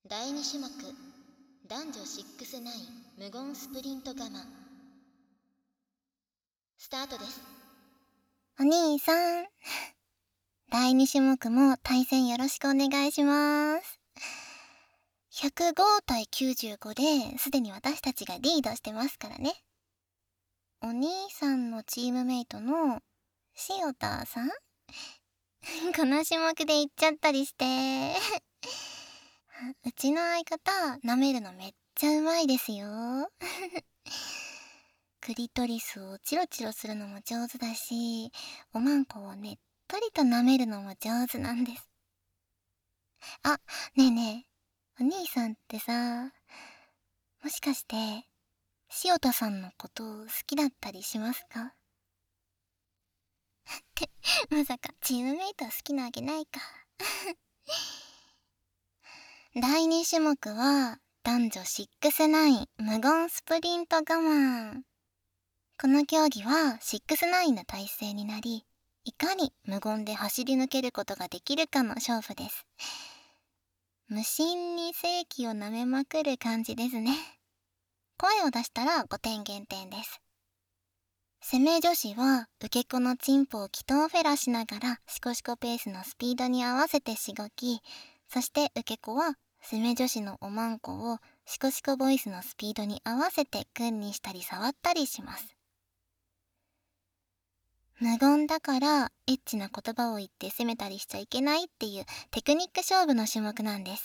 第2種目、男女6-9無言スプリント我慢。スタートです。 お兄さん、第2種目も対戦よろしくお願いします。105対95ですでに私たちがリードしてますからね。お兄さんのチームメイトの塩田さんこの種目で行っちゃったりしてうちの相方舐めるのめっちゃうまいですよクリトリスをチロチロするのも上手だし、おまんこをねっとりと舐めるのも上手なんです。あ、ねえねえ、お兄さんってさ、もしかして塩田さんのこと好きだったりしますかってまさかチームメイト好きなわけないか第2種目は男女6-9無言スプリント我慢。この競技は6-9の体勢になり、いかに無言で走り抜けることができるかの勝負です。無心に正気を舐めまくる感じですね。声を出したら5点減点です。攻め女子は受け子のチンポを祈祷フェラしながらシコシコペースのスピードに合わせてしごき、そして受け子は攻め女子のおまんこをシコシコボイスのスピードに合わせてクンにしたり触ったりします。無言だからエッチな言葉を言って攻めたりしちゃいけないっていうテクニック勝負の種目なんです。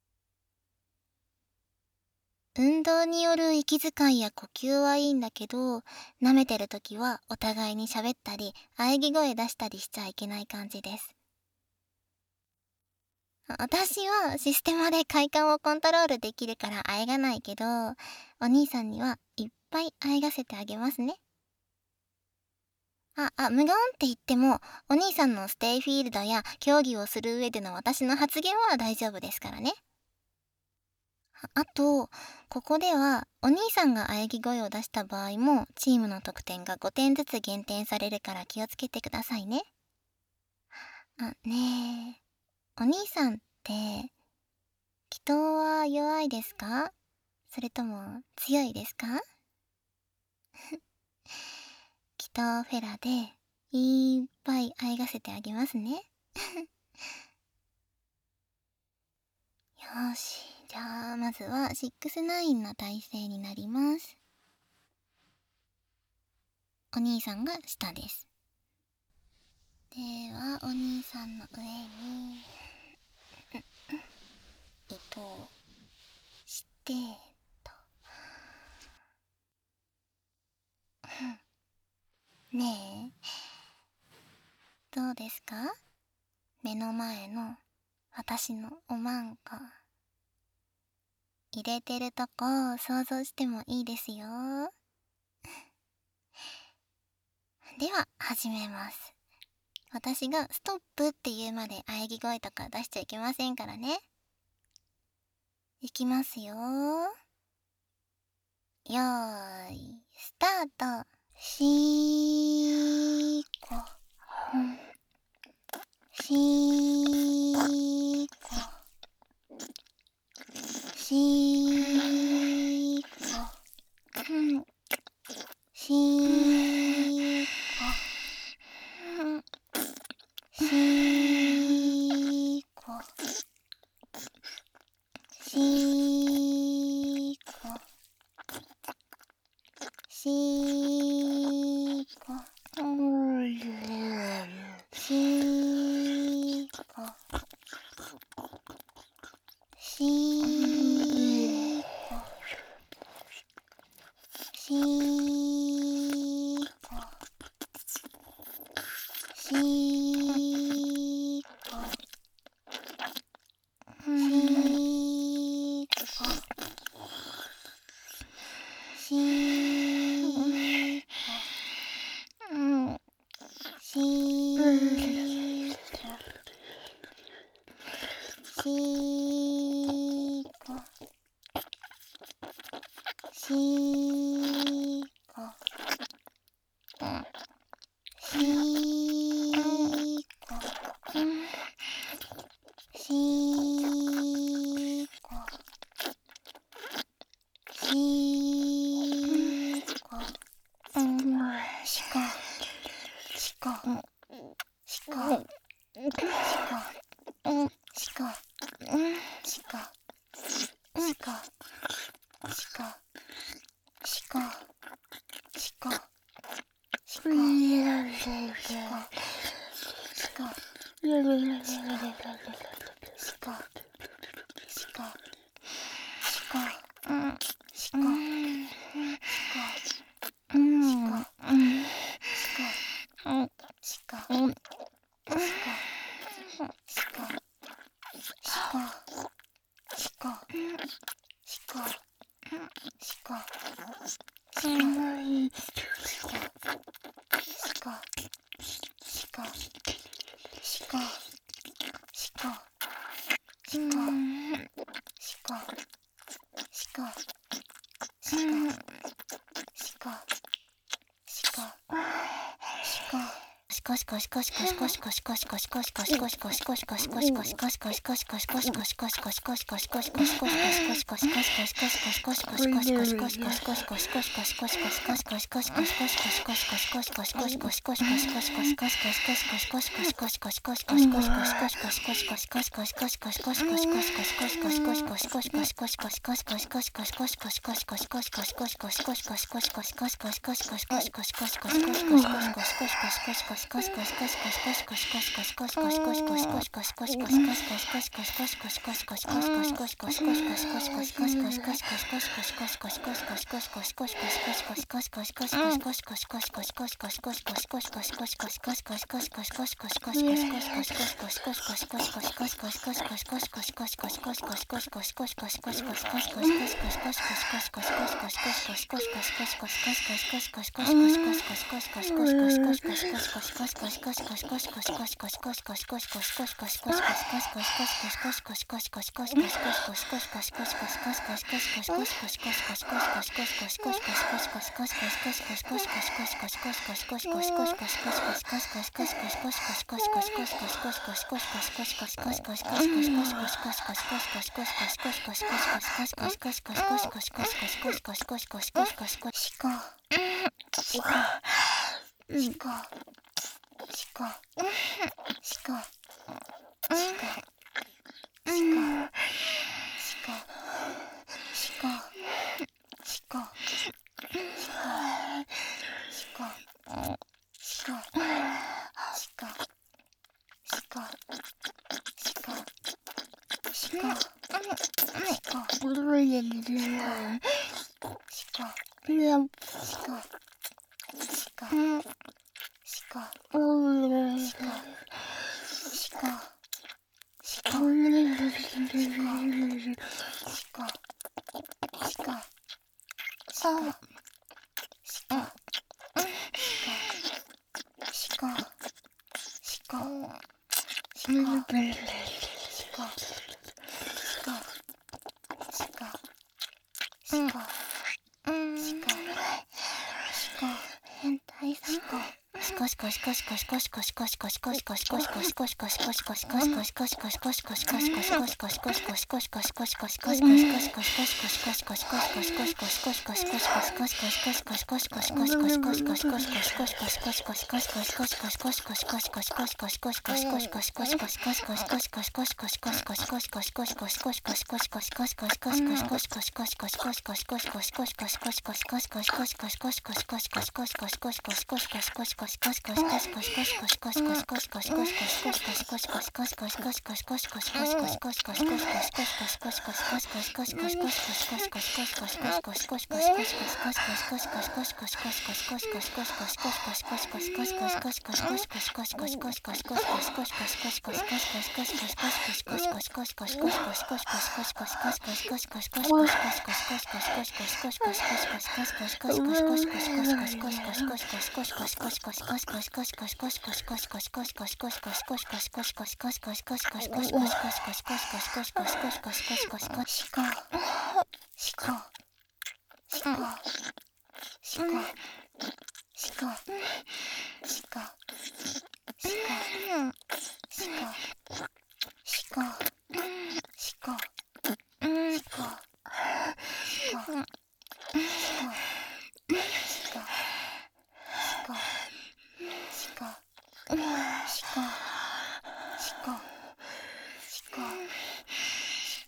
運動による息遣いや呼吸はいいんだけど、舐めてる時はお互いに喋ったり喘ぎ声出したりしちゃいけない感じです。私はシステマで快感をコントロールできるから喘がないけど、お兄さんにはいっぱい喘がせてあげますね。無言って言っても、お兄さんのステイフィールドや競技をする上での私の発言は大丈夫ですからね。あと、ここではお兄さんが喘ぎ声を出した場合もチームの得点が5点ずつ減点されるから気をつけてくださいね。ねえ、お兄さんって祈祷は弱いですか？それとも強いですか？祈祷フェラでいっぱい喘がせてあげますね。よし、じゃあまずは6-9の体勢になります。お兄さんが下です。ではお兄さんの上に糸をしてとねえ、どうですか？目の前の私のおまんこ入れてるとこ想像してもいいですよ。では始めます。私がストップって言うまで喘ぎ声とか出しちゃいけませんからね。いきますよ。よーいスタート。しーこしーこしーこしーこしーこしーこしーこしーこしーこしーこしーこしーこしーこしーこしーこしーこしーこ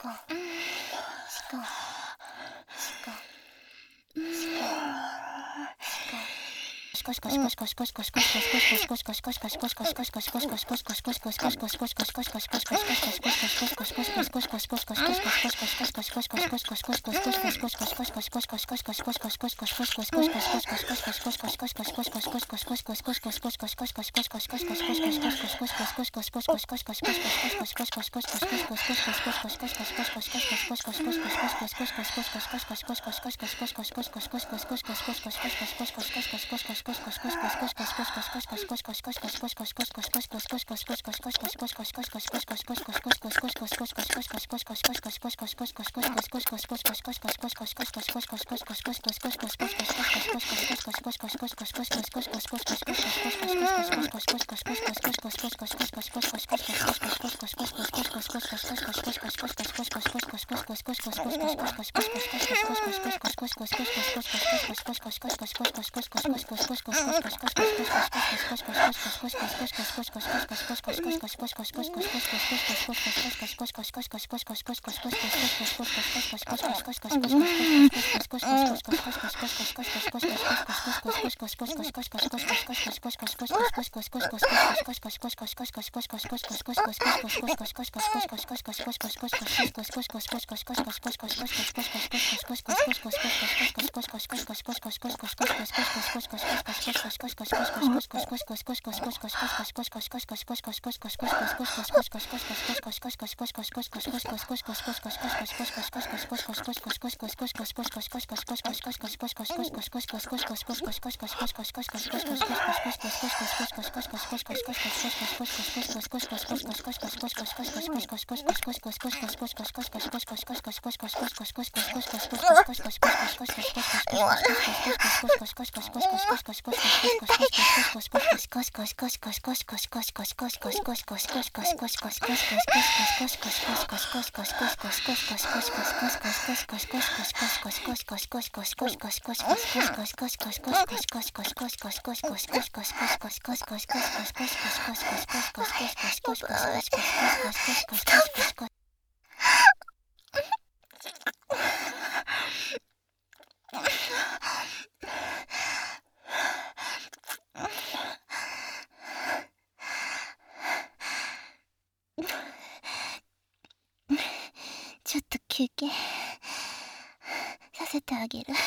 ちょっと休憩させてあげる。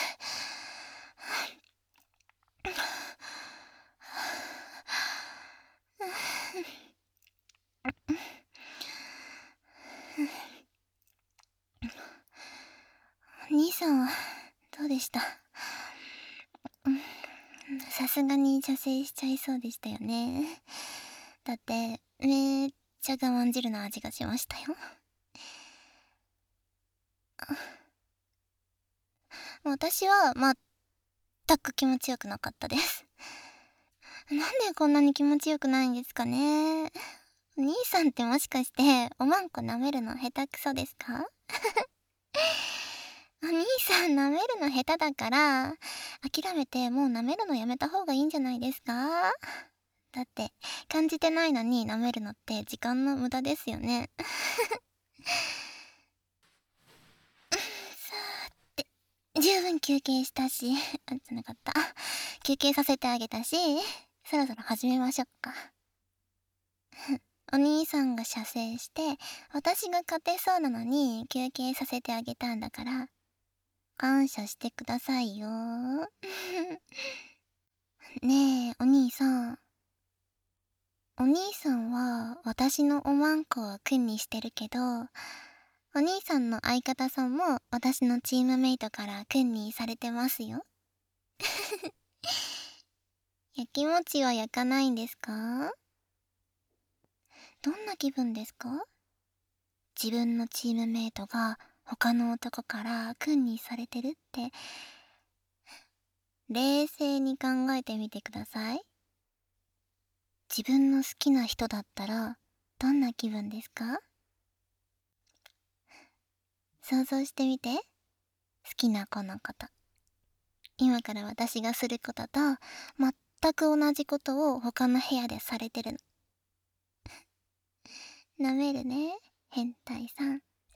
お兄さんはどうでした？さすがに射精しちゃいそうでしたよね。だってめっちゃ我慢汁の味がしましたよ。私は全く気持ちよくなかったです。なんでこんなに気持ちよくないんですかね。お兄さんってもしかしておまんこ舐めるの下手くそですか？お兄さん舐めるの下手だから諦めてもう舐めるのやめた方がいいんじゃないですか？だって感じてないのに舐めるのって時間の無駄ですよね。さーて十分休憩したし、じゃなかった、休憩させてあげたし、そろそろ始めましょうか。お兄さんが射精して私が勝てそうなのに休憩させてあげたんだから感謝してくださいよ。ねえお兄さん、お兄さんは私のおまんこを君にしてるけど、お兄さんの相方さんも私のチームメイトから君にされてますよ。やきもちは焼かないんですか？どんな気分ですか？自分のチームメイトが他の男から君にされてるって冷静に考えてみてください。自分の好きな人だったらどんな気分ですか？想像してみて。好きな子のこと、今から私がすることと全く同じことを他の部屋でされてるの。舐めるね変態さん、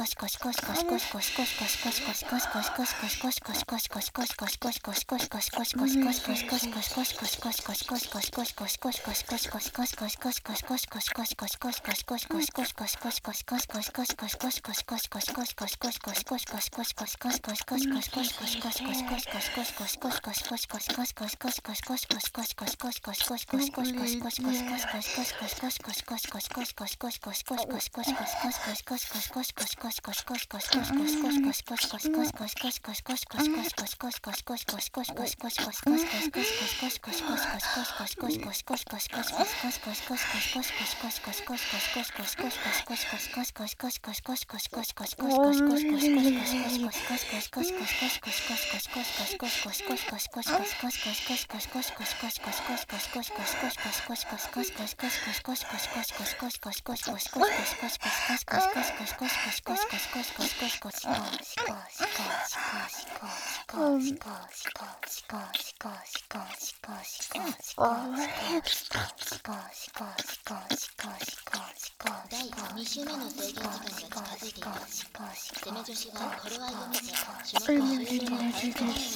第2週目の制限時間が近づいています。攻め女子は頃合いを見て種目終了のタイムラインを決めなさ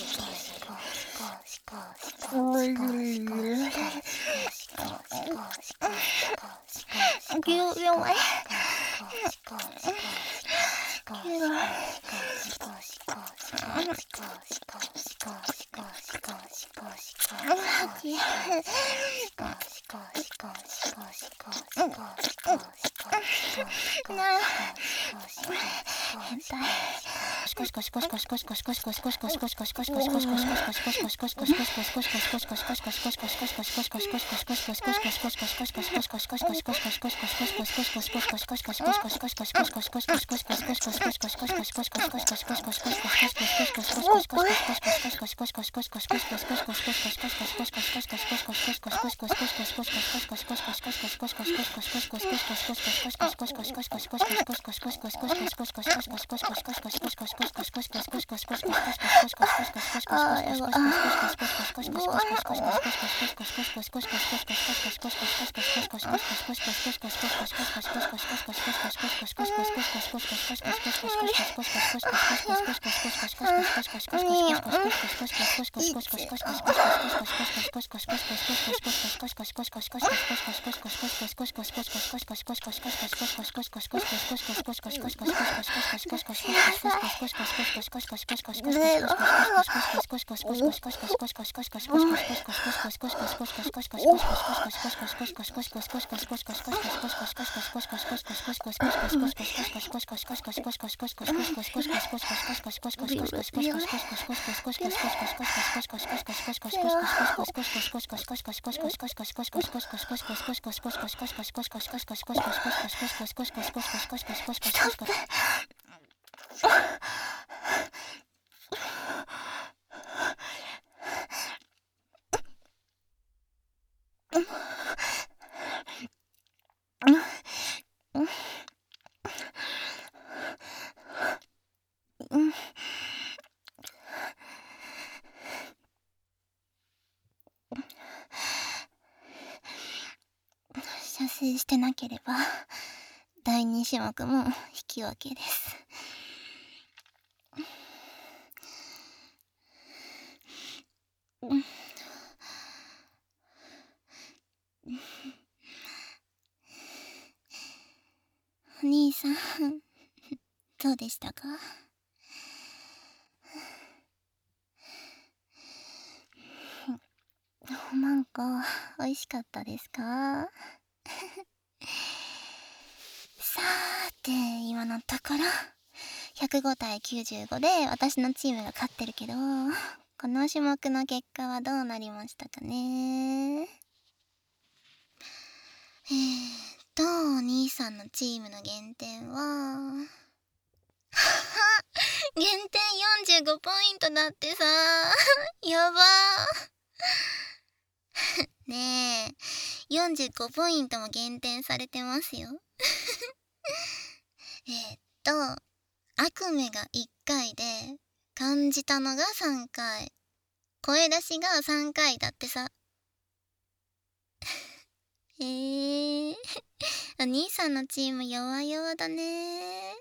射精成してなければ第2種目も引き分けです。お兄さん、どうでしたか？マンコ、美味しかったですか？さーて、今のところ105対95で私のチームが勝ってるけど、この種目の結果はどうなりましたかね。お兄さんのチームの減点は減点45ポイントだってさ。やばねえ、45ポイントも減点されてますよ。悪夢が1回で感じたのが3回、声出しが3回だってさ。お兄さんのチーム弱々だね。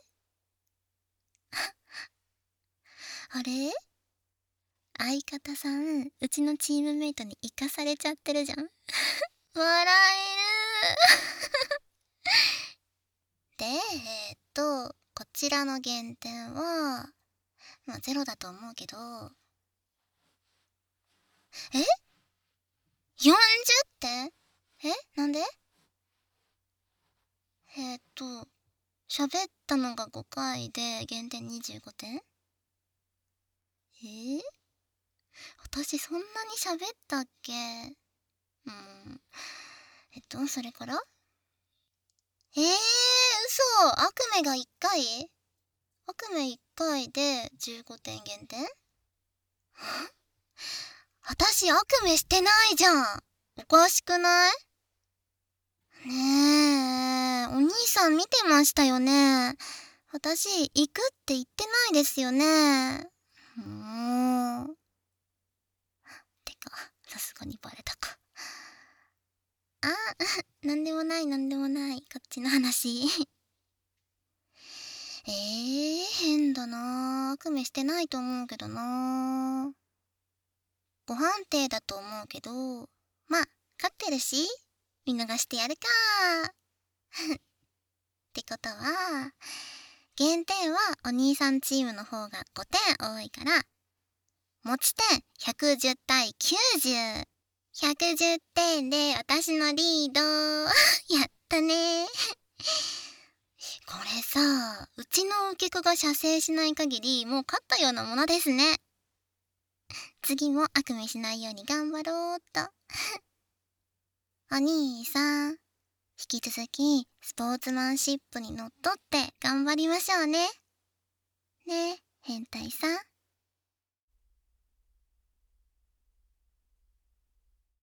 あれ、相方さん、うちのチームメイトに生かされちゃってるじゃん。笑える。で、こちらの減点は、まあゼロだと思うけど、40点？なんで？喋ったのが5回で減点25点？私そんなに喋ったっけ？それから？嘘！悪夢が1回？悪夢1回で15点減点？私悪夢してないじゃん。おかしくない？ねえ、お兄さん見てましたよね。私行くって言ってないですよね。てか、さすがにバレたか。なんでもないなんでもない、こっちの話。変だな。悪夢してないと思うけどな。ご判定だと思うけど、まあ、勝ってるし、見逃してやるか。ってことは、減点はお兄さんチームの方が5点多いから、持ち点110対90。110点で私のリード。やったね。これさ、うちの受け子が射精しない限りもう勝ったようなものですね。次も悪夢しないように頑張ろうっと。お兄さん、引き続きスポーツマンシップにのっとって頑張りましょうね。ねえ、変態さん。